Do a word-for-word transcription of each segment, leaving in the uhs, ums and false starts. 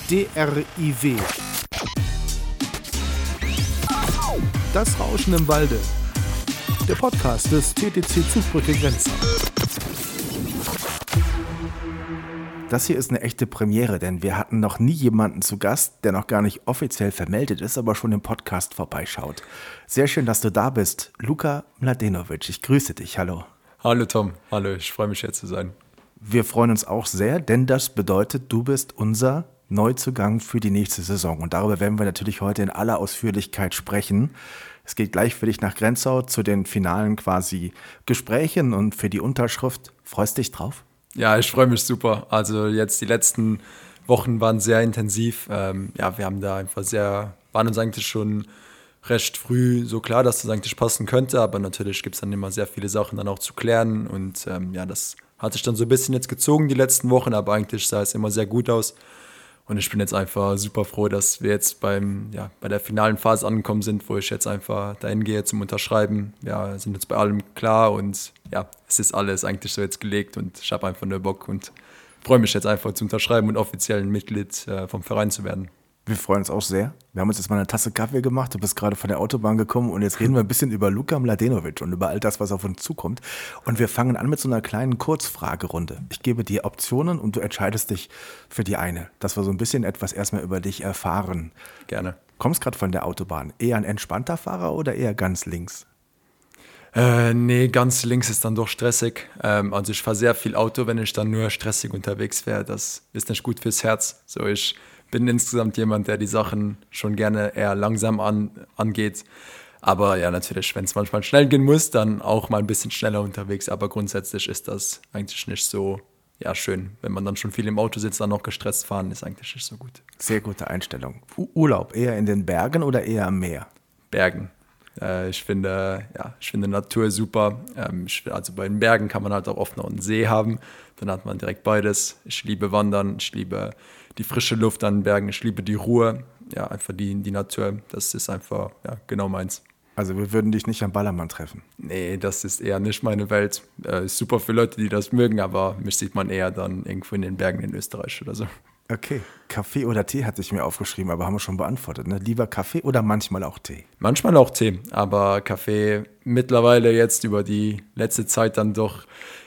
D R I W. Das Rauschen im Walde. Der Podcast des T T C Zugbrücke Grenzau. Das hier ist eine echte Premiere, denn wir hatten noch nie jemanden zu Gast, der noch gar nicht offiziell vermeldet ist, aber schon im Podcast vorbeischaut. Sehr schön, dass du da bist. Luka Mladenovic, ich grüße dich. Hallo. Hallo Tom, hallo, ich freue mich hier zu sein. Wir freuen uns auch sehr, denn das bedeutet, du bist unser Neuzugang für die nächste Saison. Und darüber werden wir natürlich heute in aller Ausführlichkeit sprechen. Es geht gleich für dich nach Grenzau zu den finalen quasi Gesprächen und für die Unterschrift. Freust dich drauf? Ja, ich freue mich super. Also jetzt die letzten Wochen waren sehr intensiv. Ähm, ja, wir haben da einfach sehr, waren uns eigentlich schon recht früh so klar, dass das eigentlich passen könnte. Aber natürlich gibt es dann immer sehr viele Sachen dann auch zu klären. Und ähm, ja, das hat sich dann so ein bisschen jetzt gezogen die letzten Wochen. Aber eigentlich sah es immer sehr gut aus. Und ich bin jetzt einfach super froh, dass wir jetzt beim, ja, bei der finalen Phase angekommen sind, wo ich jetzt einfach dahin gehe zum Unterschreiben. Ja, sind jetzt bei allem klar und ja, es ist alles eigentlich so jetzt gelegt und ich habe einfach nur Bock und freue mich jetzt einfach zu unterschreiben und offiziell ein Mitglied äh, vom Verein zu werden. Wir freuen uns auch sehr. Wir haben uns jetzt mal eine Tasse Kaffee gemacht. Du bist gerade von der Autobahn gekommen und jetzt reden wir ein bisschen über Luka Mladenovic und über all das, was auf uns zukommt. Und wir fangen an mit so einer kleinen Kurzfragerunde. Ich gebe dir Optionen und du entscheidest dich für die eine, dass wir so ein bisschen etwas erstmal über dich erfahren. Gerne. Kommst gerade von der Autobahn. Eher ein entspannter Fahrer oder eher ganz links? Äh, nee, ganz links ist dann doch stressig. Ähm, also ich fahre sehr viel Auto, wenn ich dann nur stressig unterwegs wäre. Das ist nicht gut fürs Herz. So, ich bin insgesamt jemand, der die Sachen schon gerne eher langsam an, angeht. Aber ja, natürlich, wenn es manchmal schnell gehen muss, dann auch mal ein bisschen schneller unterwegs. Aber grundsätzlich ist das eigentlich nicht so ja, schön. Wenn man dann schon viel im Auto sitzt, dann noch gestresst fahren, ist eigentlich nicht so gut. Sehr gute Einstellung. U- Urlaub, eher in den Bergen oder eher am Meer? Bergen. Äh, ich finde, ja, ich finde Natur super. Ähm, ich, also bei den Bergen kann man halt auch oft noch einen See haben. Dann hat man direkt beides. Ich liebe Wandern, ich liebe die frische Luft an den Bergen, ich liebe die Ruhe. Ja, einfach die, die Natur, das ist einfach ja, genau meins. Also wir würden dich nicht am Ballermann treffen? Nee, das ist eher nicht meine Welt. Äh, ist super für Leute, die das mögen, aber mich sieht man eher dann irgendwo in den Bergen in Österreich oder so. Okay, Kaffee oder Tee hatte ich mir aufgeschrieben, aber haben wir schon beantwortet. Ne? Lieber Kaffee oder manchmal auch Tee? Manchmal auch Tee, aber Kaffee mittlerweile jetzt über die letzte Zeit dann doch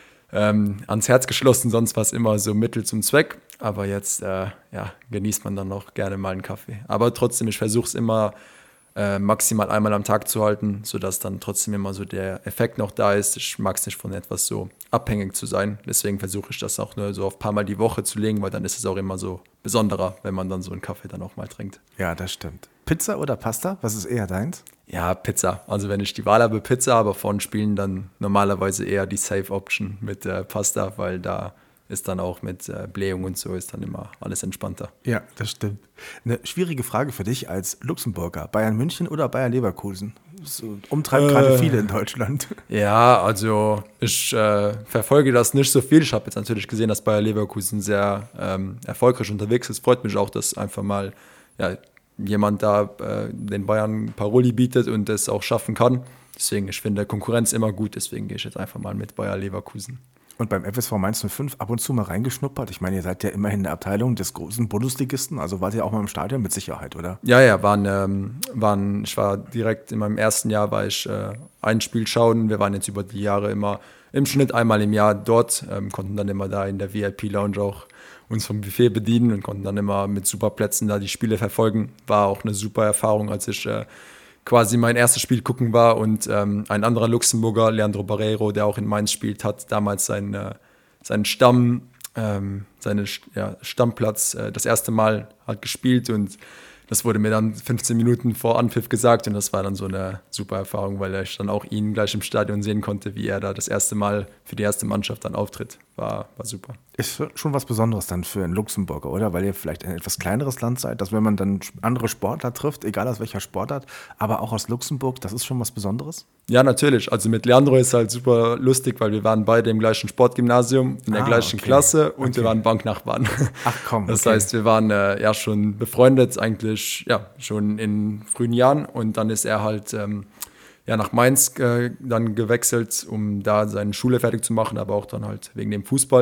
ähm, ans Herz geschlossen, sonst war es immer so Mittel zum Zweck. Aber jetzt äh, ja, genießt man dann noch gerne mal einen Kaffee. Aber trotzdem, ich versuche es immer äh, maximal einmal am Tag zu halten, sodass dann trotzdem immer so der Effekt noch da ist. Ich mag es nicht von etwas so abhängig zu sein. Deswegen versuche ich das auch nur so auf ein paar Mal die Woche zu legen, weil dann ist es auch immer so besonderer, wenn man dann so einen Kaffee dann auch mal trinkt. Ja, das stimmt. Pizza oder Pasta? Was ist eher deins? Ja, Pizza. Also wenn ich die Wahl habe, Pizza, aber von Spielen dann normalerweise eher die Safe Option mit äh, Pasta, weil da ist dann auch mit äh, Blähung und so ist dann immer alles entspannter. Ja, das stimmt. Eine schwierige Frage für dich als Luxemburger. Bayern München oder Bayern Leverkusen? Das umtreibt äh, gerade viele in Deutschland. Ja, also ich äh, verfolge das nicht so viel. Ich habe jetzt natürlich gesehen, dass Bayer Leverkusen sehr ähm, erfolgreich unterwegs ist. Freut mich auch, dass einfach mal ja, jemand da äh, den Bayern Paroli bietet und es auch schaffen kann. Deswegen, ich finde Konkurrenz immer gut. Deswegen gehe ich jetzt einfach mal mit Bayer Leverkusen. Und beim F S V Mainz null fünf ab und zu mal reingeschnuppert? Ich meine, ihr seid ja immerhin in der Abteilung des großen Bundesligisten, also wart ihr auch mal im Stadion mit Sicherheit, oder? Ja, ja, waren, ähm, waren, ich war direkt in meinem ersten Jahr, war ich äh, ein Spiel schauen. Wir waren jetzt über die Jahre immer im Schnitt einmal im Jahr dort, ähm, konnten dann immer da in der V I P-Lounge auch uns vom Buffet bedienen und konnten dann immer mit super Plätzen da die Spiele verfolgen. War auch eine super Erfahrung, als ich äh, quasi mein erstes Spiel gucken war und ähm, ein anderer Luxemburger, Leandro Barreiro, der auch in Mainz spielt, hat damals seinen, äh, seinen Stamm, ähm, seinen ja, Stammplatz äh, das erste Mal hat gespielt und das wurde mir dann fünfzehn Minuten vor Anpfiff gesagt und das war dann so eine super Erfahrung, weil ich dann auch ihn gleich im Stadion sehen konnte, wie er da das erste Mal für die erste Mannschaft dann auftritt. War, war super. Ist schon was Besonderes dann für einen Luxemburger, oder? Weil ihr vielleicht ein etwas kleineres Land seid, dass wenn man dann andere Sportler trifft, egal aus welcher Sportart, aber auch aus Luxemburg, das ist schon was Besonderes? Ja, natürlich. Also mit Leandro ist halt super lustig, weil wir waren beide im gleichen Sportgymnasium, in der ah, gleichen okay. Klasse und okay. wir waren Banknachbarn. Ach komm. Das okay. heißt, wir waren äh, ja schon befreundet, eigentlich ja schon in frühen Jahren und dann ist er halt ähm, ja, nach Mainz äh, dann gewechselt, um da seine Schule fertig zu machen, aber auch dann halt wegen dem Fußball.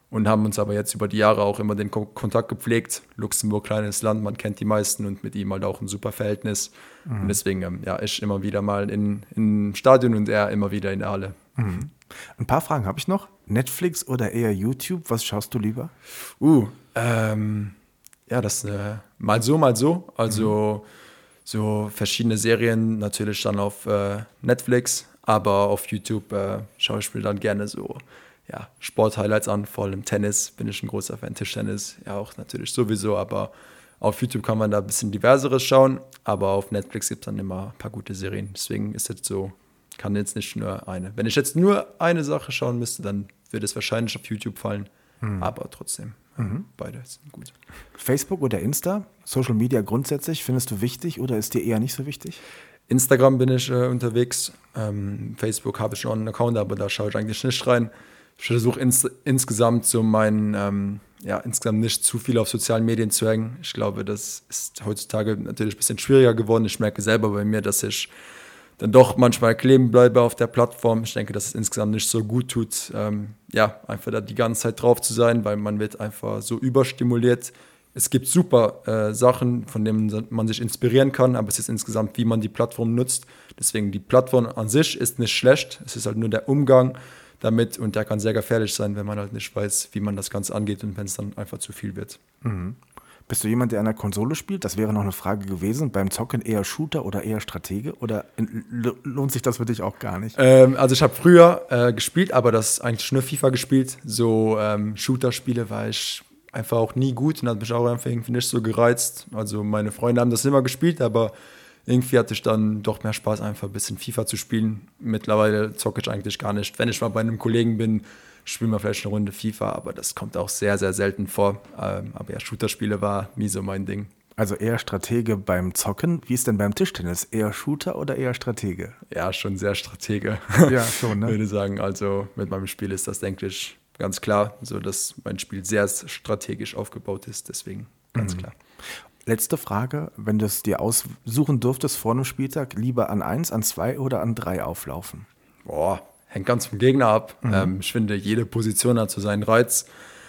und haben uns aber jetzt über die Jahre auch immer den Ko- Kontakt gepflegt. Luxemburg, kleines Land, man kennt die meisten und mit ihm halt auch ein super Verhältnis. Mhm. Und deswegen, ähm, ja, ich immer wieder mal in, im Stadion und er immer wieder in der Halle. Mhm. Ein paar Fragen habe ich noch. Netflix oder eher YouTube? Was schaust du lieber? Uh, ähm, ja, das äh, mal so, mal so. Also mhm. so verschiedene Serien natürlich dann auf äh, Netflix, aber auf YouTube äh, schaue ich mir dann gerne so ja, Sport-Highlights an, vor allem Tennis, bin ich ein großer Fan, Tischtennis, ja auch natürlich sowieso, aber auf YouTube kann man da ein bisschen diverseres schauen, aber auf Netflix gibt es dann immer ein paar gute Serien, deswegen ist jetzt so, kann jetzt nicht nur eine. Wenn ich jetzt nur eine Sache schauen müsste, dann würde es wahrscheinlich auf YouTube fallen, mhm. aber trotzdem, mhm. beide sind gut. Facebook oder Insta? Social Media grundsätzlich, findest du wichtig oder ist dir eher nicht so wichtig? Instagram bin ich äh, unterwegs, ähm, Facebook habe ich schon einen Account, aber da schaue ich eigentlich nicht rein. Ich versuche ins, insgesamt so meinen, ähm, ja, insgesamt nicht zu viel auf sozialen Medien zu hängen. Ich glaube, das ist heutzutage natürlich ein bisschen schwieriger geworden. Ich merke selber bei mir, dass ich dann doch manchmal kleben bleibe auf der Plattform. Ich denke, dass es insgesamt nicht so gut tut, ähm, ja, einfach da die ganze Zeit drauf zu sein, weil man wird einfach so überstimuliert. Es gibt super äh, Sachen, von denen man sich inspirieren kann, aber es ist insgesamt, wie man die Plattform nutzt. Deswegen, die Plattform an sich ist nicht schlecht. Es ist halt nur der Umgang damit und der kann sehr gefährlich sein, wenn man halt nicht weiß, wie man das Ganze angeht und wenn es dann einfach zu viel wird. Mhm. Bist du jemand, der an der Konsole spielt? Das wäre noch eine Frage gewesen. Beim Zocken eher Shooter oder eher Stratege? Oder lohnt sich das für dich auch gar nicht? Ähm, also ich habe früher äh, gespielt, aber das eigentlich nur FIFA gespielt. So ähm, Shooter-Spiele war ich einfach auch nie gut und hat mich auch einfach irgendwie nicht so gereizt. Also meine Freunde haben das immer gespielt, aber irgendwie hatte ich dann doch mehr Spaß, einfach ein bisschen FIFA zu spielen. Mittlerweile zocke ich eigentlich gar nicht. Wenn ich mal bei einem Kollegen bin, spielen wir vielleicht eine Runde FIFA, aber das kommt auch sehr, sehr selten vor. Ähm, aber ja, Shooter-Spiele war nie so mein Ding. Also eher Stratege beim Zocken. Wie ist denn beim Tischtennis? Eher Shooter oder eher Stratege? Ja, schon sehr Stratege. Ja, schon, ne? Ich würde sagen, also mit meinem Spiel ist das, denke ich, ganz klar, so dass mein Spiel sehr strategisch aufgebaut ist, deswegen ganz mhm. klar. Letzte Frage, wenn du es dir aussuchen dürftest vor einem Spieltag, lieber an eins, an zwei oder an drei auflaufen? Boah, hängt ganz vom Gegner ab. Mhm. Ähm, ich finde, jede Position hat so seinen Reiz.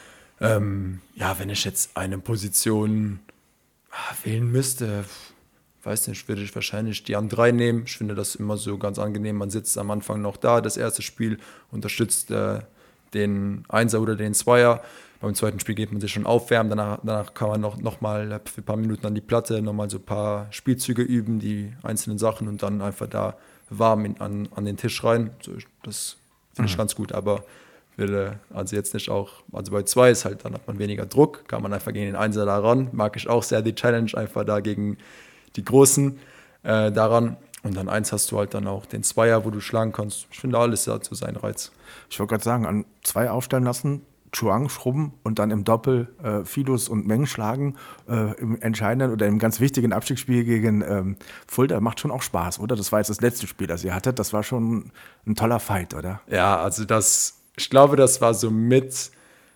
Ähm, ja, wenn ich jetzt eine Position ah, wählen müsste, weiß nicht, würde ich wahrscheinlich die an drei nehmen. Ich finde das immer so ganz angenehm. Man sitzt am Anfang noch da, das erste Spiel unterstützt äh, den Einser oder den Zweier. Beim zweiten Spiel geht man sich schon aufwärmen, danach, danach kann man noch, noch mal für ein paar Minuten an die Platte, noch mal so ein paar Spielzüge üben, die einzelnen Sachen und dann einfach da warm in, an, an den Tisch rein. So, das finde ich mhm. ganz gut, aber würde also jetzt nicht auch, also bei zwei ist halt, dann hat man weniger Druck, kann man einfach gegen den Einser da ran, mag ich auch sehr die Challenge, einfach da gegen die Großen äh, daran. Und dann eins hast du halt dann auch den Zweier, wo du schlagen kannst. Ich finde, alles hat so seinen Reiz. Ich wollte gerade sagen, an zwei aufstellen lassen, Chuang schrubben und dann im Doppel äh, Fidus und Meng schlagen, äh, im entscheidenden oder im ganz wichtigen Abstiegsspiel gegen ähm, Fulda, macht schon auch Spaß, oder? Das war jetzt das letzte Spiel, das ihr hattet. Das war schon ein toller Fight, oder? Ja, also das, ich glaube, das war so mit,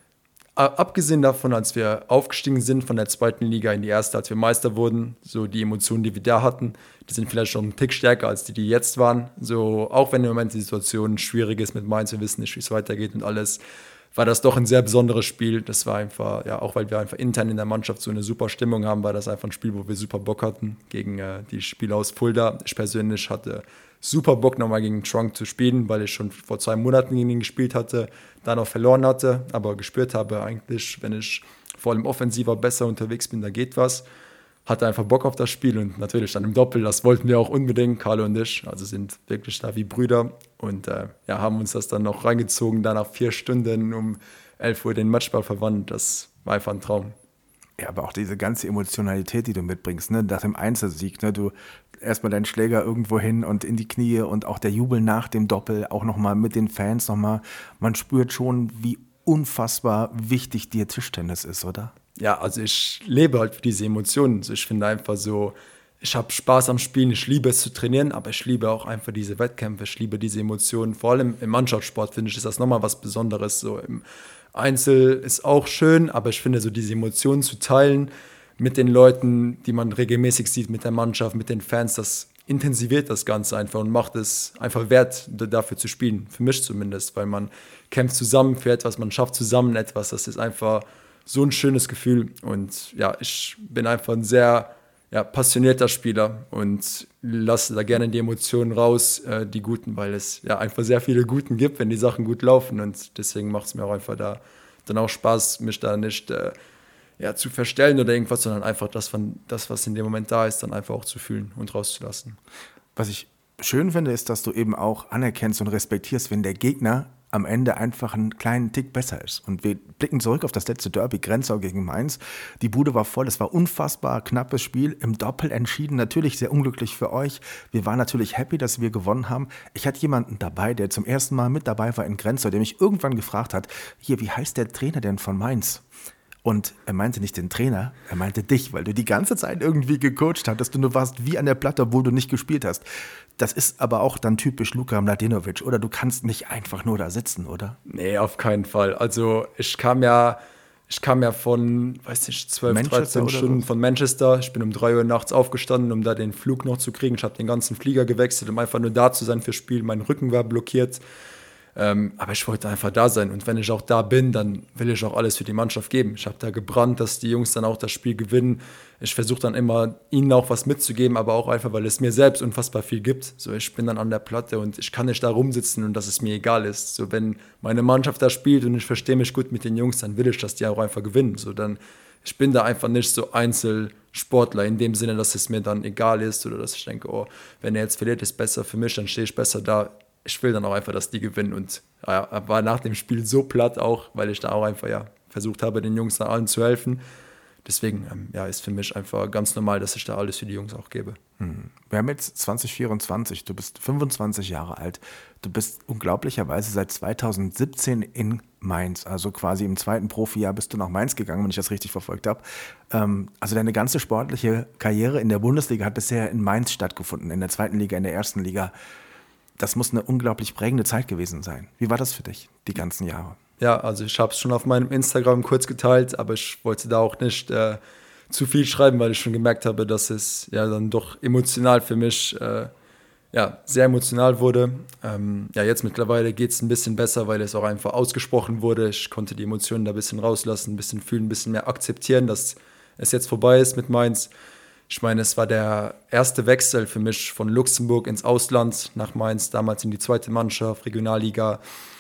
abgesehen davon, als wir aufgestiegen sind von der zweiten Liga in die erste, als wir Meister wurden, so die Emotionen, die wir da hatten, die sind vielleicht schon einen Tick stärker als die, die jetzt waren. So, auch wenn im Moment die Situation schwierig ist mit Mainz, wir wissen nicht, wie es weitergeht und alles, war das doch ein sehr besonderes Spiel. Das war einfach, ja, auch weil wir einfach intern in der Mannschaft so eine super Stimmung haben, war das einfach ein Spiel, wo wir super Bock hatten gegen äh, die Spieler aus Fulda. Ich persönlich hatte super Bock, nochmal gegen Trunk zu spielen, weil ich schon vor zwei Monaten gegen ihn gespielt hatte, dann auch verloren hatte, aber gespürt habe eigentlich, wenn ich vor allem offensiver besser unterwegs bin, da geht was. Hatte einfach Bock auf das Spiel und natürlich dann im Doppel, das wollten wir auch unbedingt, Carlo und ich, also sind wirklich da wie Brüder und äh, ja, haben uns das dann noch reingezogen, dann nach vier Stunden um elf Uhr den Matchball verwandt, das war einfach ein Traum. Ja, aber auch diese ganze Emotionalität, die du mitbringst, ne, nach dem Einzelsieg, ne, du erstmal deinen Schläger irgendwo hin und in die Knie und auch der Jubel nach dem Doppel, auch nochmal mit den Fans nochmal, man spürt schon, wie unfassbar wichtig dir Tischtennis ist, oder? Ja, also ich lebe halt für diese Emotionen. Also ich finde einfach so, ich habe Spaß am Spielen, ich liebe es zu trainieren, aber ich liebe auch einfach diese Wettkämpfe, ich liebe diese Emotionen. Vor allem im Mannschaftssport finde ich, ist das nochmal was Besonderes. So im Einzel ist auch schön, aber ich finde so diese Emotionen zu teilen mit den Leuten, die man regelmäßig sieht, mit der Mannschaft, mit den Fans, das intensiviert das Ganze einfach und macht es einfach wert, dafür zu spielen, für mich zumindest, weil man kämpft zusammen für etwas, man schafft zusammen etwas, das ist einfach so ein schönes Gefühl und ja, ich bin einfach ein sehr ja, passionierter Spieler und lasse da gerne die Emotionen raus, äh, die guten, weil es ja einfach sehr viele Guten gibt, wenn die Sachen gut laufen und deswegen macht es mir auch einfach da dann auch Spaß, mich da nicht äh, ja, zu verstellen oder irgendwas, sondern einfach das, von, das, was in dem Moment da ist, dann einfach auch zu fühlen und rauszulassen. Was ich schön finde, ist, dass du eben auch anerkennst und respektierst, wenn der Gegner am Ende einfach einen kleinen Tick besser ist. Und wir blicken zurück auf das letzte Derby, Grenzau gegen Mainz. Die Bude war voll, es war unfassbar knappes Spiel, im Doppel entschieden, natürlich sehr unglücklich für euch. Wir waren natürlich happy, dass wir gewonnen haben. Ich hatte jemanden dabei, der zum ersten Mal mit dabei war in Grenzau, der mich irgendwann gefragt hat, hier, wie heißt der Trainer denn von Mainz? Und er meinte nicht den Trainer, er meinte dich, weil du die ganze Zeit irgendwie gecoacht hattest und du warst wie an der Platte, obwohl du nicht gespielt hast. Das ist aber auch dann typisch Luka Mladenovic, oder? Du kannst nicht einfach nur da sitzen, oder? Nee, auf keinen Fall. Also ich kam ja, ich kam ja von, weiß nicht, zwölf, dreizehn Stunden so von Manchester. Ich bin um drei Uhr nachts aufgestanden, um da den Flug noch zu kriegen. Ich habe den ganzen Flieger gewechselt, um einfach nur da zu sein fürs Spiel. Mein Rücken war blockiert. Ähm, aber ich wollte einfach da sein und wenn ich auch da bin, dann will ich auch alles für die Mannschaft geben. Ich habe da gebrannt, dass die Jungs dann auch das Spiel gewinnen. Ich versuche dann immer, ihnen auch was mitzugeben, aber auch einfach, weil es mir selbst unfassbar viel gibt. So, ich bin dann an der Platte und ich kann nicht da rumsitzen und dass es mir egal ist. So, wenn meine Mannschaft da spielt und ich verstehe mich gut mit den Jungs, dann will ich, dass die auch einfach gewinnen. So, dann, ich bin da einfach nicht so Einzelsportler in dem Sinne, dass es mir dann egal ist oder dass ich denke, oh, wenn er jetzt verliert, ist besser für mich, dann stehe ich besser da. Ich will dann auch einfach, dass die gewinnen und ja, war nach dem Spiel so platt auch, weil ich da auch einfach ja, versucht habe, den Jungs da allen zu helfen. Deswegen ähm, ja, ist für mich einfach ganz normal, dass ich da alles für die Jungs auch gebe. Hm. Wir haben jetzt zwanzig vierundzwanzig, du bist fünfundzwanzig Jahre alt, du bist unglaublicherweise seit zweitausendsiebzehn in Mainz, also quasi im zweiten Profijahr bist du nach Mainz gegangen, wenn ich das richtig verfolgt habe. Ähm, also deine ganze sportliche Karriere in der Bundesliga hat bisher in Mainz stattgefunden, in der zweiten Liga, in der ersten Liga. Das muss eine unglaublich prägende Zeit gewesen sein. Wie war das für dich, die ganzen Jahre? Ja, also ich habe es schon auf meinem Instagram kurz geteilt, aber ich wollte da auch nicht äh, zu viel schreiben, weil ich schon gemerkt habe, dass es ja dann doch emotional für mich äh, ja, sehr emotional wurde. Ähm, ja, jetzt mittlerweile geht es ein bisschen besser, weil es auch einfach ausgesprochen wurde. Ich konnte die Emotionen da ein bisschen rauslassen, ein bisschen fühlen, ein bisschen mehr akzeptieren, dass es jetzt vorbei ist mit Mainz. Ich meine, es war der erste Wechsel für mich von Luxemburg ins Ausland nach Mainz, damals in die zweite Mannschaft, Regionalliga.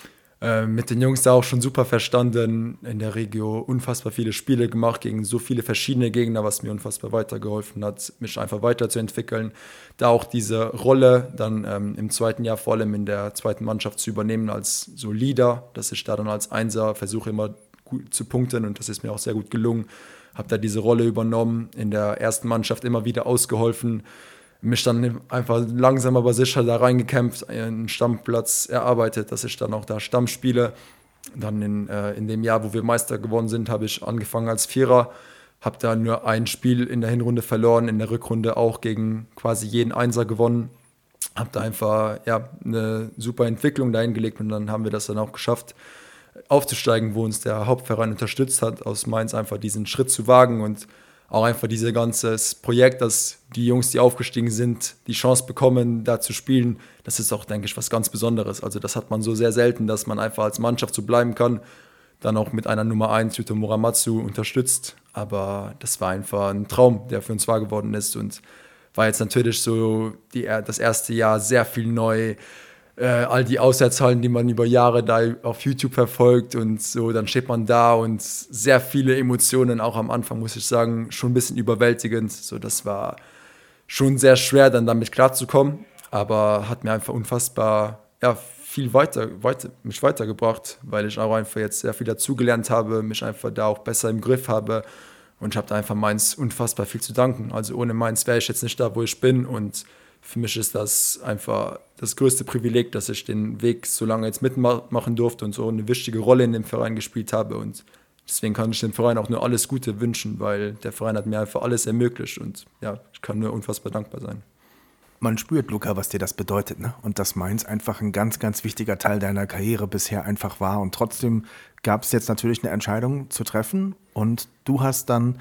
Äh, mit den Jungs da auch schon super verstanden, in der Regio unfassbar viele Spiele gemacht gegen so viele verschiedene Gegner, was mir unfassbar weitergeholfen hat, mich einfach weiterzuentwickeln. Da auch diese Rolle dann ähm, im zweiten Jahr vor allem in der zweiten Mannschaft zu übernehmen als so Leader, dass ich da dann als Einser versuche immer gut zu punkten und das ist mir auch sehr gut gelungen. Habe da diese Rolle übernommen, in der ersten Mannschaft immer wieder ausgeholfen, mich dann einfach langsam aber sicher da reingekämpft, einen Stammplatz erarbeitet, dass ich dann auch da Stamm spiele. Dann in, äh, in dem Jahr, wo wir Meister geworden sind, habe ich angefangen als Vierer, habe da nur ein Spiel in der Hinrunde verloren, in der Rückrunde auch gegen quasi jeden Einser gewonnen. Habe da einfach ja, eine super Entwicklung dahin gelegt und dann haben wir das dann auch geschafft, aufzusteigen, wo uns der Hauptverein unterstützt hat, aus Mainz einfach diesen Schritt zu wagen und auch einfach dieses ganze Projekt, dass die Jungs, die aufgestiegen sind, die Chance bekommen, da zu spielen, das ist auch, denke ich, was ganz Besonderes. Also das hat man so sehr selten, dass man einfach als Mannschaft so bleiben kann, dann auch mit einer Nummer eins, Yuto Muramatsu, unterstützt. Aber das war einfach ein Traum, der für uns wahr geworden ist und war jetzt natürlich so die, das erste Jahr sehr viel neu, Äh, all die Auswärtshallen, die man über Jahre da auf YouTube verfolgt und so, dann steht man da und sehr viele Emotionen, auch am Anfang, muss ich sagen, schon ein bisschen überwältigend. So, das war schon sehr schwer, dann damit klarzukommen, aber hat mir einfach unfassbar ja, viel weiter, weiter, mich weitergebracht, weil ich auch einfach jetzt sehr viel dazugelernt habe, mich einfach da auch besser im Griff habe und ich habe da einfach Mainz unfassbar viel zu danken. Also ohne Mainz wäre ich jetzt nicht da, wo ich bin und für mich ist das einfach das größte Privileg, dass ich den Weg so lange jetzt mitmachen durfte und so eine wichtige Rolle in dem Verein gespielt habe. Und deswegen kann ich dem Verein auch nur alles Gute wünschen, weil der Verein hat mir einfach alles ermöglicht. Und ja, ich kann nur unfassbar dankbar sein. Man spürt, Luka, was dir das bedeutet, ne? Und dass Mainz einfach ein ganz, ganz wichtiger Teil deiner Karriere bisher einfach war. Und trotzdem gab es jetzt natürlich eine Entscheidung zu treffen. Und du hast dann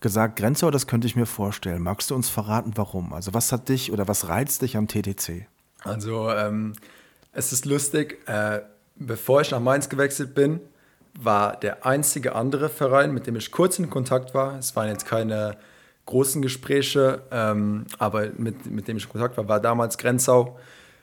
gesagt, Grenzau, das könnte ich mir vorstellen. Magst du uns verraten, warum? Also was hat dich oder was reizt dich am T T C? Also ähm, es ist lustig, äh, bevor ich nach Mainz gewechselt bin, war der einzige andere Verein, mit dem ich kurz in Kontakt war, es waren jetzt keine großen Gespräche, ähm, aber mit, mit dem ich in Kontakt war, war damals Grenzau.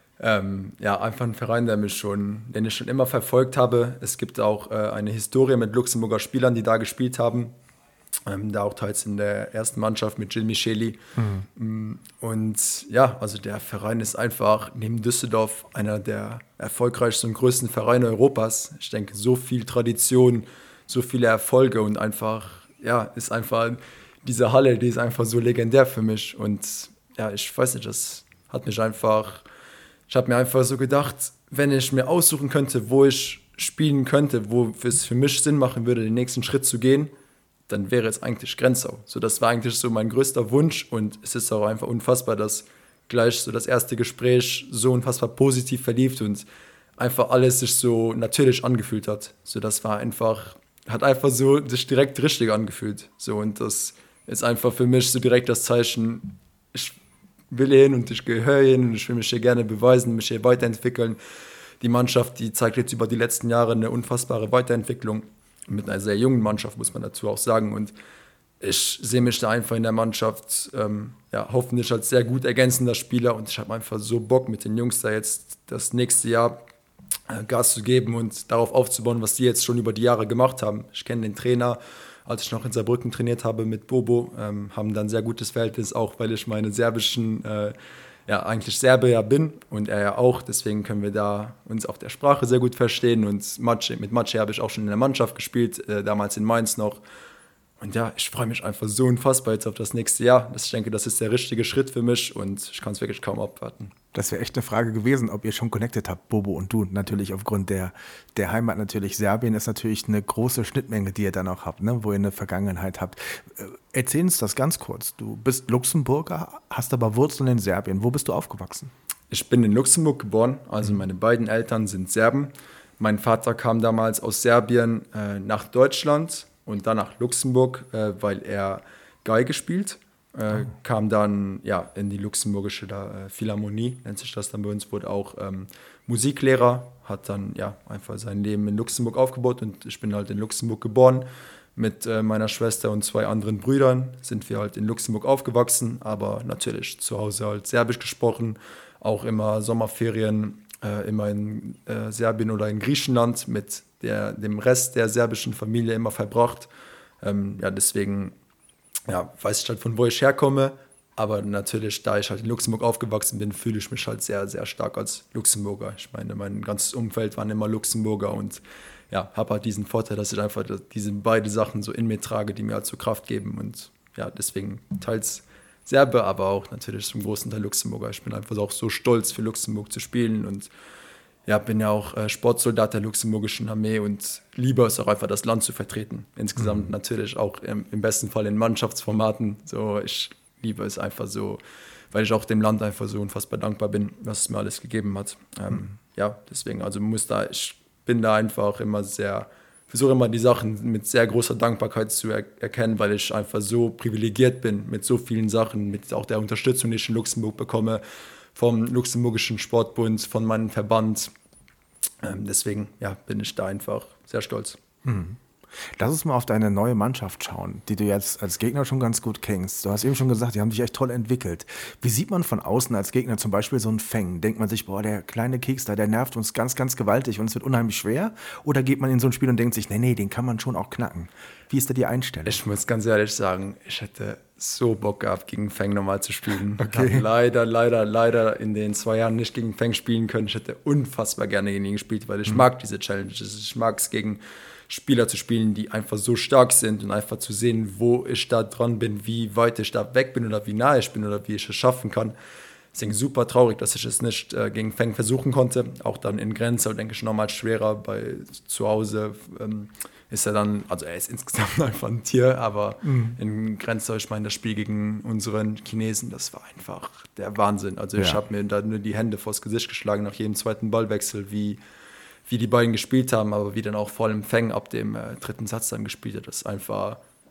Ähm, ja, einfach ein Verein, der mich schon, den ich schon immer verfolgt habe. Es gibt auch äh, eine Historie mit Luxemburger Spielern, die da gespielt haben. Ähm, da auch teils in der ersten Mannschaft mit Gilles Micheli. Mhm. Und ja, also der Verein ist einfach neben Düsseldorf einer der erfolgreichsten und größten Vereine Europas. Ich denke, so viel Tradition, so viele Erfolge und einfach, ja, ist einfach, diese Halle, die ist einfach so legendär für mich. Und ja, ich weiß nicht, das hat mich einfach, ich habe mir einfach so gedacht, wenn ich mir aussuchen könnte, wo ich spielen könnte, wo es für mich Sinn machen würde, den nächsten Schritt zu gehen, dann wäre es eigentlich Grenzau. So, das war eigentlich so mein größter Wunsch und es ist auch einfach unfassbar, dass gleich so das erste Gespräch so unfassbar positiv verlief und einfach alles sich so natürlich angefühlt hat. So, das war einfach, hat einfach so sich direkt richtig angefühlt. So, und das ist einfach für mich so direkt das Zeichen, ich will hin und ich gehöre hin und ich will mich hier gerne beweisen, mich hier weiterentwickeln. Die Mannschaft, die zeigt jetzt über die letzten Jahre eine unfassbare Weiterentwicklung. Mit einer sehr jungen Mannschaft, muss man dazu auch sagen. Und ich sehe mich da einfach in der Mannschaft, ähm, ja, hoffentlich als sehr gut ergänzender Spieler. Und ich habe einfach so Bock, mit den Jungs da jetzt das nächste Jahr äh, Gas zu geben und darauf aufzubauen, was die jetzt schon über die Jahre gemacht haben. Ich kenne den Trainer, als ich noch in Saarbrücken trainiert habe mit Bobo, ähm, haben dann ein sehr gutes Verhältnis, auch weil ich meine serbischen äh, ja, eigentlich Serbe ja bin und er ja auch, deswegen können wir da uns auf der Sprache sehr gut verstehen und Maciej, mit Maciej habe ich auch schon in der Mannschaft gespielt, äh, damals in Mainz noch und ja, ich freue mich einfach so unfassbar jetzt auf das nächste Jahr. Ich denke, das ist der richtige Schritt für mich und ich kann es wirklich kaum abwarten. Das wäre echt eine Frage gewesen, ob ihr schon connected habt, Bobo und du. Natürlich aufgrund der, der Heimat natürlich. Serbien ist natürlich eine große Schnittmenge, die ihr dann auch habt, ne? Wo ihr eine Vergangenheit habt. Erzähl uns das ganz kurz. Du bist Luxemburger, hast aber Wurzeln in Serbien. Wo bist du aufgewachsen? Ich bin in Luxemburg geboren, also meine beiden Eltern sind Serben. Mein Vater kam damals aus Serbien äh, nach Deutschland und dann nach Luxemburg, äh, weil er Geige spielt. Äh, oh. Kam dann ja, in die luxemburgische da, äh, Philharmonie, nennt sich das dann bei uns, wurde auch ähm, Musiklehrer, hat dann ja einfach sein Leben in Luxemburg aufgebaut und ich bin halt in Luxemburg geboren. Mit äh, meiner Schwester und zwei anderen Brüdern sind wir halt in Luxemburg aufgewachsen, aber natürlich zu Hause halt Serbisch gesprochen, auch immer Sommerferien, äh, immer in äh, Serbien oder in Griechenland mit der, dem Rest der serbischen Familie immer verbracht. Ähm, ja, deswegen ja, weiß ich halt, von wo ich herkomme, aber natürlich, da ich halt in Luxemburg aufgewachsen bin, fühle ich mich halt sehr, sehr stark als Luxemburger. Ich meine, mein ganzes Umfeld waren immer Luxemburger und ja, habe halt diesen Vorteil, dass ich einfach diese beiden Sachen so in mir trage, die mir halt so Kraft geben und ja, deswegen teils Serbe, aber auch natürlich zum großen Teil Luxemburger. Ich bin einfach auch so stolz, für Luxemburg zu spielen und ja, bin ja auch äh, Sportsoldat der luxemburgischen Armee und liebe es auch einfach, das Land zu vertreten. Insgesamt mhm. natürlich auch im, im besten Fall in Mannschaftsformaten. So, ich liebe es einfach so, weil ich auch dem Land einfach so unfassbar dankbar bin, was es mir alles gegeben hat. Ähm, mhm. Ja, deswegen, also muss da, ich bin da einfach immer sehr, versuche immer die Sachen mit sehr großer Dankbarkeit zu er- erkennen, weil ich einfach so privilegiert bin mit so vielen Sachen, mit auch der Unterstützung, die ich in Luxemburg bekomme, vom luxemburgischen Sportbund, von meinem Verband. Ähm, deswegen ja, bin ich da einfach sehr stolz. Mhm. Lass uns mal auf deine neue Mannschaft schauen, die du jetzt als Gegner schon ganz gut kennst. Du hast eben schon gesagt, die haben sich echt toll entwickelt. Wie sieht man von außen als Gegner zum Beispiel so einen Feng? Denkt man sich, boah, der kleine Keks da, der nervt uns ganz, ganz gewaltig und es wird unheimlich schwer? Oder geht man in so ein Spiel und denkt sich, nee, nee, den kann man schon auch knacken? Wie ist da die Einstellung? Ich muss ganz ehrlich sagen, ich hätte so Bock gehabt, gegen Feng nochmal zu spielen. Okay. Ich habe leider, leider, leider in den zwei Jahren nicht gegen Feng spielen können. Ich hätte unfassbar gerne gegen ihn gespielt, weil ich mhm. mag diese Challenges. Ich mag es, gegen Spieler zu spielen, die einfach so stark sind und einfach zu sehen, wo ich da dran bin, wie weit ich da weg bin oder wie nah ich bin oder wie ich es schaffen kann. Deswegen super traurig, dass ich es nicht äh, gegen Feng versuchen konnte. Auch dann in Grenzau, denke ich, nochmal schwerer. Bei zu Hause ähm, ist er dann, also er ist insgesamt einfach ein Tier, aber mhm. in Grenzau, ich meine, das Spiel gegen unseren Chinesen, das war einfach der Wahnsinn. Also ja. ich habe mir da nur die Hände vors Gesicht geschlagen nach jedem zweiten Ballwechsel, wie wie die beiden gespielt haben, aber wie dann auch vor allem Feng ab dem äh, dritten Satz dann gespielt hat. Das ist einfach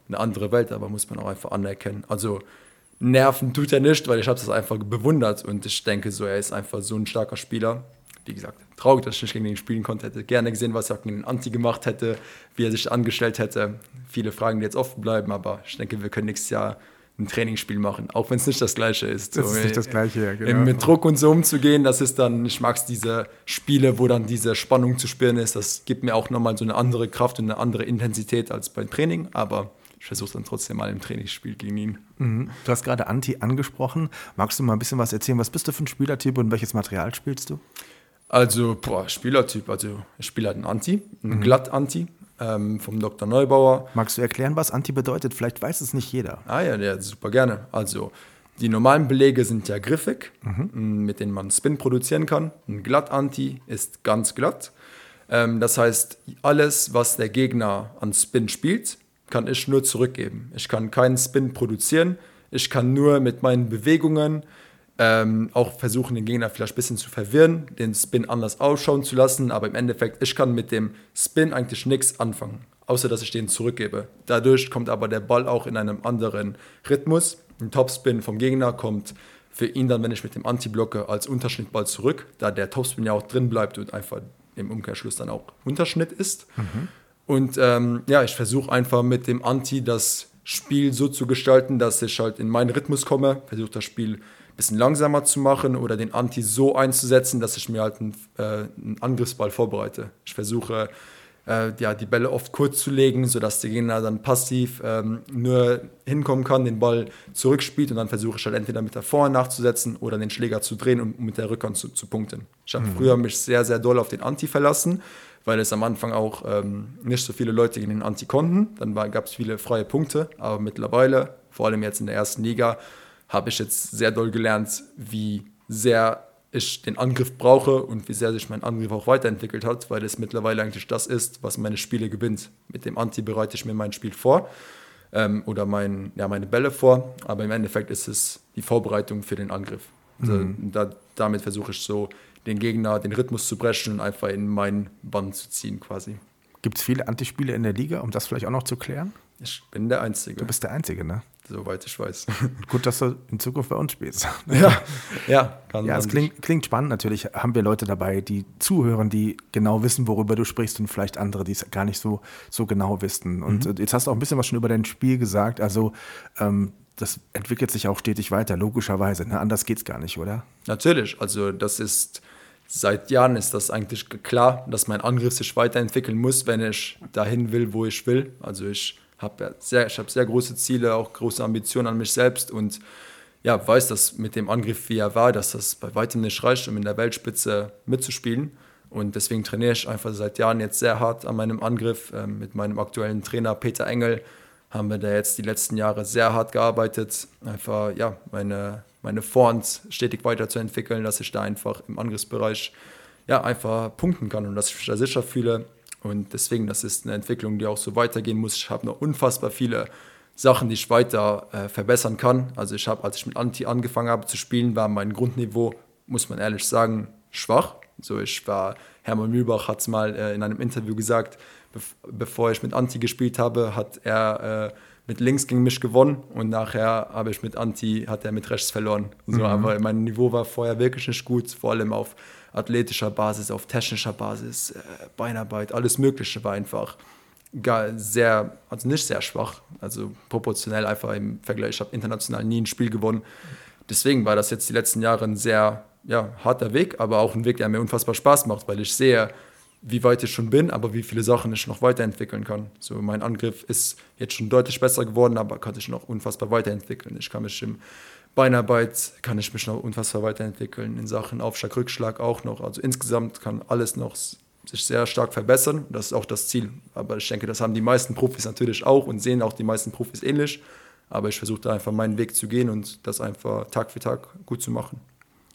eine andere Welt, aber muss man auch einfach anerkennen. Also nerven tut er nicht, weil ich habe das einfach bewundert und ich denke so, er ist einfach so ein starker Spieler. Wie gesagt, traurig, dass ich nicht gegen ihn spielen konnte, hätte gerne gesehen, was er gegen den Anti gemacht hätte, wie er sich angestellt hätte. Viele Fragen, die jetzt offen bleiben, aber ich denke, wir können nächstes Jahr ein Trainingsspiel machen, auch wenn es nicht das Gleiche ist. Das so, ist nicht das Gleiche, ja, genau. Mit Druck und so umzugehen, das ist dann, ich mag es diese Spiele, wo dann diese Spannung zu spüren ist, das gibt mir auch nochmal so eine andere Kraft und eine andere Intensität als beim Training, aber ich versuche dann trotzdem mal im Trainingsspiel gegen ihn. Mhm. Du hast gerade Anti angesprochen. Magst du mal ein bisschen was erzählen? Was bist du für ein Spielertyp und welches Material spielst du? Also, boah, Spielertyp, also ich spiele halt einen Anti, einen mhm. Glatt-Anti ähm, vom Doktor Neubauer. Magst du erklären, was Anti bedeutet? Vielleicht weiß es nicht jeder. Ah ja, ja, super gerne. Also, die normalen Belege sind ja griffig, mhm. mit denen man Spin produzieren kann. Ein Glatt-Anti ist ganz glatt. Ähm, das heißt, alles, was der Gegner an Spin spielt, kann ich nur zurückgeben. Ich kann keinen Spin produzieren. Ich kann nur mit meinen Bewegungen ähm, auch versuchen, den Gegner vielleicht ein bisschen zu verwirren, den Spin anders ausschauen zu lassen. Aber im Endeffekt, ich kann mit dem Spin eigentlich nichts anfangen, außer dass ich den zurückgebe. Dadurch kommt aber der Ball auch in einem anderen Rhythmus. Ein Topspin vom Gegner kommt für ihn dann, wenn ich mit dem Anti blocke, als Unterschnittball zurück, da der Topspin ja auch drin bleibt und einfach im Umkehrschluss dann auch Unterschnitt ist. Mhm. Und ähm, ja, ich versuche einfach mit dem Anti das Spiel so zu gestalten, dass ich halt in meinen Rhythmus komme, versuche das Spiel ein bisschen langsamer zu machen oder den Anti so einzusetzen, dass ich mir halt einen, äh, einen Angriffsball vorbereite. Ich versuche äh, ja, die Bälle oft kurz zu legen, sodass der Gegner dann passiv ähm, nur hinkommen kann, den Ball zurückspielt und dann versuche ich halt entweder mit der Vorhand nachzusetzen oder den Schläger zu drehen und mit der Rückhand zu, zu punkten. Ich habe mhm. früher mich sehr, sehr doll auf den Anti verlassen, weil es am Anfang auch ähm, nicht so viele Leute gegen den Anti konnten. Dann gab es viele freie Punkte, aber mittlerweile, vor allem jetzt in der ersten Liga, habe ich jetzt sehr doll gelernt, wie sehr ich den Angriff brauche und wie sehr sich mein Angriff auch weiterentwickelt hat, weil es mittlerweile eigentlich das ist, was meine Spiele gewinnt. Mit dem Anti bereite ich mir mein Spiel vor ähm, oder mein, ja, meine Bälle vor, aber im Endeffekt ist es die Vorbereitung für den Angriff. Mhm. Also, da, damit versuche ich so, den Gegner, den Rhythmus zu brechen und einfach in meinen Bann zu ziehen quasi. Gibt es viele Antispiele in der Liga, um das vielleicht auch noch zu klären? Ich bin der Einzige. Du bist der Einzige, ne? Soweit ich weiß. Gut, dass du in Zukunft bei uns spielst. Ja, ja. Kann ja, es klingt, klingt spannend. Natürlich haben wir Leute dabei, die zuhören, die genau wissen, worüber du sprichst und vielleicht andere, die es gar nicht so, so genau wissen. Und mhm. jetzt hast du auch ein bisschen was schon über dein Spiel gesagt. Also ähm, das entwickelt sich auch stetig weiter, logischerweise. Ne? Anders geht's gar nicht, oder? Natürlich. Also das ist, seit Jahren ist das eigentlich klar, dass mein Angriff sich weiterentwickeln muss, wenn ich dahin will, wo ich will. Also ich habe ja sehr, ich habe sehr große Ziele, auch große Ambitionen an mich selbst und ja, weiß, dass mit dem Angriff, wie er war, dass das bei weitem nicht reicht, um in der Weltspitze mitzuspielen. Und deswegen trainiere ich einfach seit Jahren jetzt sehr hart an meinem Angriff. Ähm, mit meinem aktuellen Trainer Peter Engel haben wir da jetzt die letzten Jahre sehr hart gearbeitet, einfach ja, meine, meine Vorhand stetig weiterzuentwickeln, dass ich da einfach im Angriffsbereich ja, einfach punkten kann und dass ich mich da sicher fühle. Und deswegen, das ist eine Entwicklung, die auch so weitergehen muss. Ich habe noch unfassbar viele Sachen, die ich weiter äh, verbessern kann. Also ich habe, als ich mit Anti angefangen habe zu spielen, war mein Grundniveau, muss man ehrlich sagen, schwach. So, ich war, Hermann Mühlbach hat es mal äh, in einem Interview gesagt, bev- bevor ich mit Anti gespielt habe, hat er äh, mit links gegen mich gewonnen und nachher habe ich mit Anti, hat er mit rechts verloren. So, mhm. Aber mein Niveau war vorher wirklich nicht gut, vor allem auf athletischer Basis, auf technischer Basis, äh, Beinarbeit, alles Mögliche war einfach gar sehr, also nicht sehr schwach, also proportionell einfach im Vergleich. Ich habe international nie ein Spiel gewonnen. Deswegen war das jetzt die letzten Jahre ein sehr ja, harter Weg, aber auch ein Weg, der mir unfassbar Spaß macht, weil ich sehe, wie weit ich schon bin, aber wie viele Sachen ich noch weiterentwickeln kann. So, mein Angriff ist jetzt schon deutlich besser geworden, aber kann ich noch unfassbar weiterentwickeln. Ich kann mich im Beinarbeit, kann ich mich noch unfassbar weiterentwickeln, in Sachen Aufschlag, Rückschlag auch noch. Also insgesamt kann alles noch sich sehr stark verbessern. Das ist auch das Ziel. Aber ich denke, das haben die meisten Profis natürlich auch und sehen auch die meisten Profis ähnlich. Aber ich versuche da einfach meinen Weg zu gehen und das einfach Tag für Tag gut zu machen.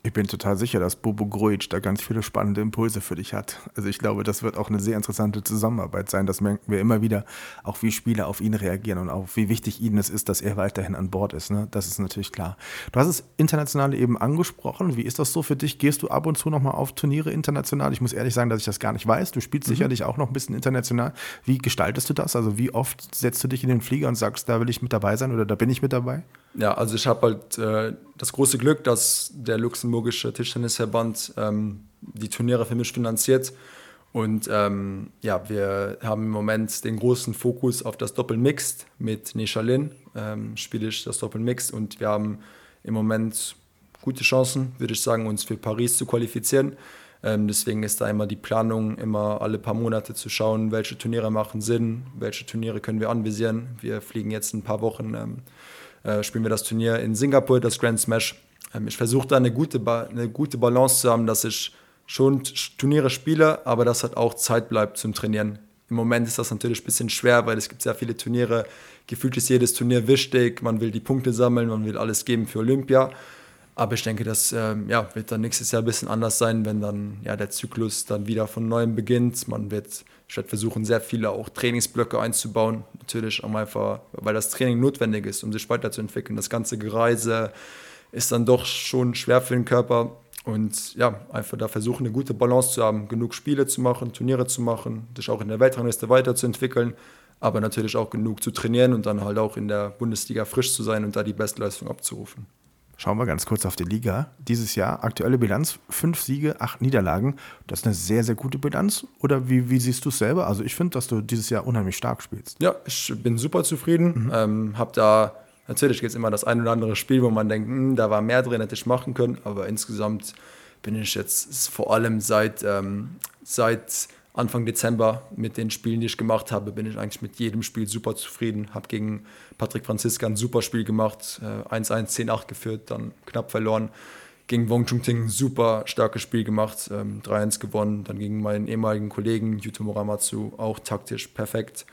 Ich bin total sicher, dass Bobo Grujic da ganz viele spannende Impulse für dich hat. Also ich glaube, das wird auch eine sehr interessante Zusammenarbeit sein. Das merken wir immer wieder, auch wie Spieler auf ihn reagieren und auch wie wichtig ihnen es ist, dass er weiterhin an Bord ist. Ne? Das ist natürlich klar. Du hast es international eben angesprochen. Wie ist das so für dich? Gehst du ab und zu nochmal auf Turniere international? Ich muss ehrlich sagen, dass ich das gar nicht weiß. Du spielst mhm. sicherlich auch noch ein bisschen international. Wie gestaltest du das? Also wie oft setzt du dich in den Flieger und sagst, da will ich mit dabei sein oder da bin ich mit dabei? Ja, also ich habe halt äh, das große Glück, dass der luxemburgische Tischtennisverband ähm, die Turniere für mich finanziert. Und ähm, ja, wir haben im Moment den großen Fokus auf das Doppelmixed mit Nechalin. Ähm, spiele ich das Doppelmixed und wir haben im Moment gute Chancen, würde ich sagen, uns für Paris zu qualifizieren. Ähm, deswegen ist da immer die Planung, immer alle paar Monate zu schauen, welche Turniere machen Sinn, welche Turniere können wir anvisieren. Wir fliegen jetzt in ein paar Wochen ähm, Äh, spielen wir das Turnier in Singapur, das Grand Smash. Ähm, ich versuche da eine gute, ba- eine gute Balance zu haben, dass ich schon t- Turniere spiele, aber dass halt auch Zeit bleibt zum Trainieren. Im Moment ist das natürlich ein bisschen schwer, weil es gibt sehr viele Turniere. Gefühlt ist jedes Turnier wichtig, man will die Punkte sammeln, man will alles geben für Olympia. Aber ich denke, das ähm, ja, wird dann nächstes Jahr ein bisschen anders sein, wenn dann ja, der Zyklus dann wieder von neuem beginnt. Man wird, ich werde versuchen, sehr viele auch Trainingsblöcke einzubauen. Natürlich um einfach, weil das Training notwendig ist, um sich weiterzuentwickeln. Das ganze Gereise ist dann doch schon schwer für den Körper. Und ja, einfach da versuchen, eine gute Balance zu haben, genug Spiele zu machen, Turniere zu machen, sich auch in der Weltrangliste weiterzuentwickeln, aber natürlich auch genug zu trainieren und dann halt auch in der Bundesliga frisch zu sein und da die Bestleistung abzurufen. Schauen wir ganz kurz auf die Liga. Dieses Jahr aktuelle Bilanz, fünf Siege, acht Niederlagen. Das ist eine sehr, sehr gute Bilanz. Oder wie, wie siehst du es selber? Also ich finde, dass du dieses Jahr unheimlich stark spielst. Ja, ich bin super zufrieden. Mhm. Ähm, hab da, natürlich gibt es immer das ein oder andere Spiel, wo man denkt, hm, da war mehr drin, hätte ich machen können. Aber insgesamt bin ich jetzt vor allem seit, ähm, seit Anfang Dezember mit den Spielen, die ich gemacht habe, bin ich eigentlich mit jedem Spiel super zufrieden. Habe gegen Patrick Franziska ein super Spiel gemacht, eins eins, zehn acht geführt, dann knapp verloren. Gegen Wong Chungting ein super starkes Spiel gemacht, drei eins gewonnen. Dann gegen meinen ehemaligen Kollegen Yuto Muramatsu auch taktisch perfekt.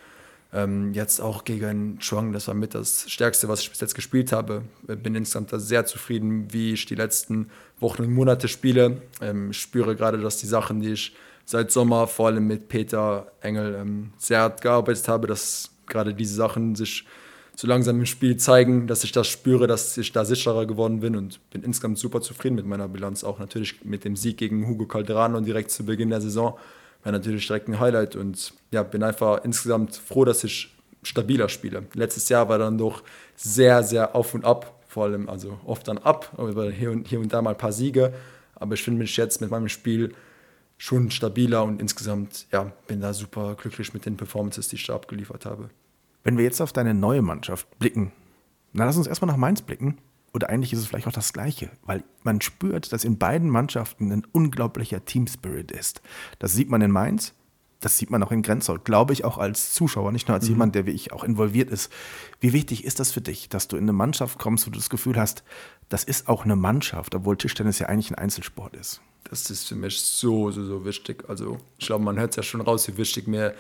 Jetzt auch gegen Chuang, das war mit das Stärkste, was ich bis jetzt gespielt habe. Bin insgesamt sehr zufrieden, wie ich die letzten Wochen und Monate spiele. Ich spüre gerade, dass die Sachen, die ich seit Sommer vor allem mit Peter Engel ähm, sehr hart gearbeitet habe, dass gerade diese Sachen sich so langsam im Spiel zeigen, dass ich das spüre, dass ich da sicherer geworden bin und bin insgesamt super zufrieden mit meiner Bilanz. Auch natürlich mit dem Sieg gegen Hugo Calderano direkt zu Beginn der Saison war natürlich direkt ein Highlight und ja, bin einfach insgesamt froh, dass ich stabiler spiele. Letztes Jahr war dann doch sehr, sehr auf und ab, vor allem also oft dann ab, aber hier und, hier und da mal ein paar Siege. Aber ich finde mich jetzt mit meinem Spiel schon stabiler und insgesamt ja, bin da super glücklich mit den Performances, die ich da abgeliefert habe. Wenn wir jetzt auf deine neue Mannschaft blicken, dann lass uns erstmal nach Mainz blicken. Oder eigentlich ist es vielleicht auch das Gleiche, weil man spürt, dass in beiden Mannschaften ein unglaublicher Teamspirit ist. Das sieht man in Mainz, das sieht man auch in Grenzau, glaube ich, auch als Zuschauer, nicht nur als mhm. jemand, der wie ich auch involviert ist. Wie wichtig ist das für dich, dass du in eine Mannschaft kommst, wo du das Gefühl hast, das ist auch eine Mannschaft, obwohl Tischtennis ja eigentlich ein Einzelsport ist? Das ist für mich so, so, so wichtig. Also ich glaube, man hört es ja schon raus, wie wichtig mir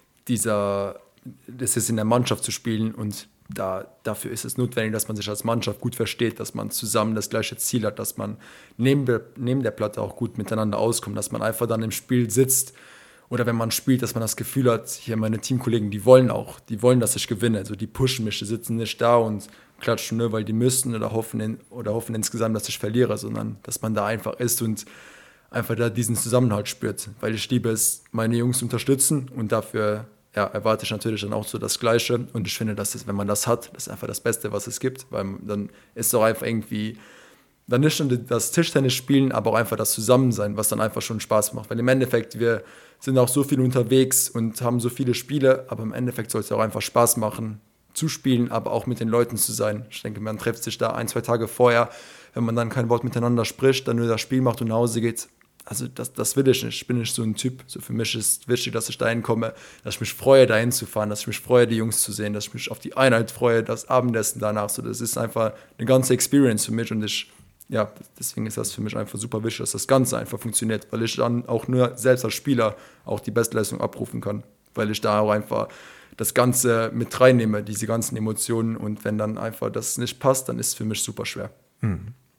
dieser, das ist in der Mannschaft zu spielen und da, dafür ist es notwendig, dass man sich als Mannschaft gut versteht, dass man zusammen das gleiche Ziel hat, dass man neben der, neben der Platte auch gut miteinander auskommt, dass man einfach dann im Spiel sitzt oder wenn man spielt, dass man das Gefühl hat, hier meine Teamkollegen, die wollen auch, die wollen, dass ich gewinne, also die pushen mich, die sitzen nicht da und klatschen, ne, weil die müssen oder hoffen, in, oder hoffen insgesamt, dass ich verliere, sondern dass man da einfach ist und einfach da diesen Zusammenhalt spürt, weil ich liebe es, meine Jungs zu unterstützen und dafür ja, erwarte ich natürlich dann auch so das Gleiche und ich finde, dass es, wenn man das hat, das ist einfach das Beste, was es gibt, weil dann ist es auch einfach irgendwie, dann nicht nur das Tischtennis spielen, aber auch einfach das Zusammensein, was dann einfach schon Spaß macht, weil im Endeffekt, wir sind auch so viel unterwegs und haben so viele Spiele, aber im Endeffekt soll es auch einfach Spaß machen, zu spielen, aber auch mit den Leuten zu sein. Ich denke, man trifft sich da ein, zwei Tage vorher, wenn man dann kein Wort miteinander spricht, dann nur das Spiel macht und nach Hause geht. Also das, das will ich nicht. Ich bin nicht so ein Typ. So für mich ist wichtig, dass ich dahin komme, dass ich mich freue, dahin zu fahren, dass ich mich freue, die Jungs zu sehen, dass ich mich auf die Einheit freue, das Abendessen danach. So, das ist einfach eine ganze Experience für mich und ich, ja, deswegen ist das für mich einfach super wichtig, dass das Ganze einfach funktioniert, weil ich dann auch nur selbst als Spieler auch die Bestleistung abrufen kann, weil ich da auch einfach das Ganze mit reinnehme, diese ganzen Emotionen und wenn dann einfach das nicht passt, dann ist es für mich super schwer. Mhm.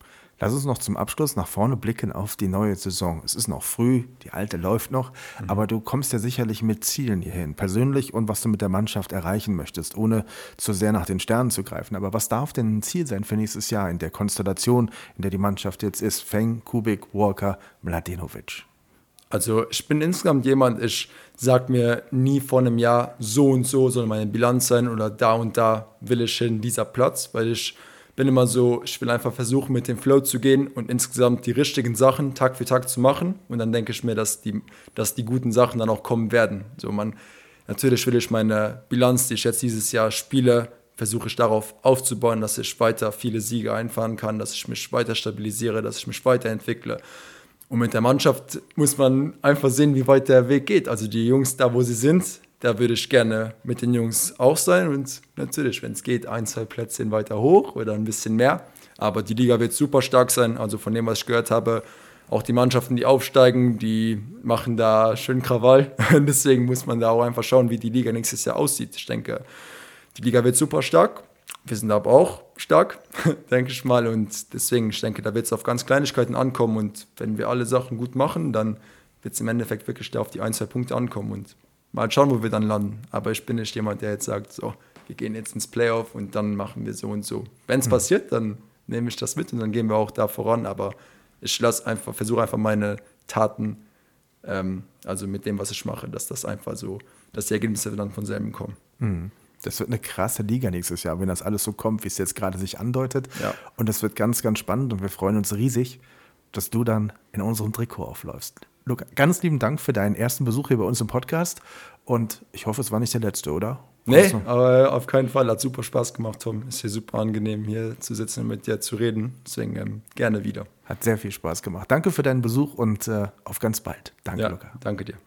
Lass uns noch zum Abschluss nach vorne blicken auf die neue Saison. Es ist noch früh, die alte läuft noch, mhm. aber du kommst ja sicherlich mit Zielen hierhin, persönlich und was du mit der Mannschaft erreichen möchtest, ohne zu sehr nach den Sternen zu greifen. Aber was darf denn ein Ziel sein für nächstes Jahr in der Konstellation, in der die Mannschaft jetzt ist? Feng, Kubik, Walker, Mladenovic. Also ich bin insgesamt jemand, ich sage mir nie vor einem Jahr so und so soll meine Bilanz sein oder da und da will ich hin, dieser Platz, weil ich bin immer so, ich will einfach versuchen, mit dem Flow zu gehen und insgesamt die richtigen Sachen Tag für Tag zu machen. Und dann denke ich mir, dass die, dass die guten Sachen dann auch kommen werden. So, man, natürlich will ich meine Bilanz, die ich jetzt dieses Jahr spiele, versuche ich darauf aufzubauen, dass ich weiter viele Siege einfahren kann, dass ich mich weiter stabilisiere, dass ich mich weiterentwickle. Und mit der Mannschaft muss man einfach sehen, wie weit der Weg geht. Also die Jungs da, wo sie sind, da würde ich gerne mit den Jungs auch sein und natürlich, wenn es geht, ein, zwei Plätzchen weiter hoch oder ein bisschen mehr. Aber die Liga wird super stark sein, also von dem, was ich gehört habe, auch die Mannschaften, die aufsteigen, die machen da schön Krawall. Deswegen muss man da auch einfach schauen, wie die Liga nächstes Jahr aussieht. Ich denke, die Liga wird super stark. Wir sind aber auch stark, denke ich mal. Und deswegen, ich denke, da wird es auf ganz Kleinigkeiten ankommen. Und wenn wir alle Sachen gut machen, dann wird es im Endeffekt wirklich da auf die ein, zwei Punkte ankommen. Und mal schauen, wo wir dann landen. Aber ich bin nicht jemand, der jetzt sagt, so, wir gehen jetzt ins Playoff und dann machen wir so und so. Wenn es mhm. passiert, dann nehme ich das mit und dann gehen wir auch da voran. Aber ich lasse einfach, versuche einfach meine Taten, ähm, also mit dem, was ich mache, dass das einfach so, dass die Ergebnisse dann von selben kommen. Mhm. Das wird eine krasse Liga nächstes Jahr, wenn das alles so kommt, wie es jetzt gerade sich andeutet. Ja. Und das wird ganz, ganz spannend und wir freuen uns riesig, dass du dann in unserem Trikot aufläufst. Luca, ganz lieben Dank für deinen ersten Besuch hier bei uns im Podcast und ich hoffe, es war nicht der letzte, oder? Nee, also, aber auf keinen Fall. Hat super Spaß gemacht, Tom. Ist hier super angenehm, hier zu sitzen und mit dir zu reden. Deswegen ähm, gerne wieder. Hat sehr viel Spaß gemacht. Danke für deinen Besuch und äh, auf ganz bald. Danke, ja, Luca. Danke dir.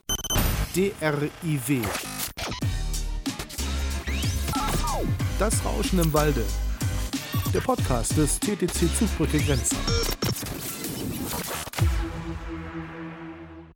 D R I W. Das Rauschen im Walde. Der Podcast des T T C Zugbrücke Grenzen.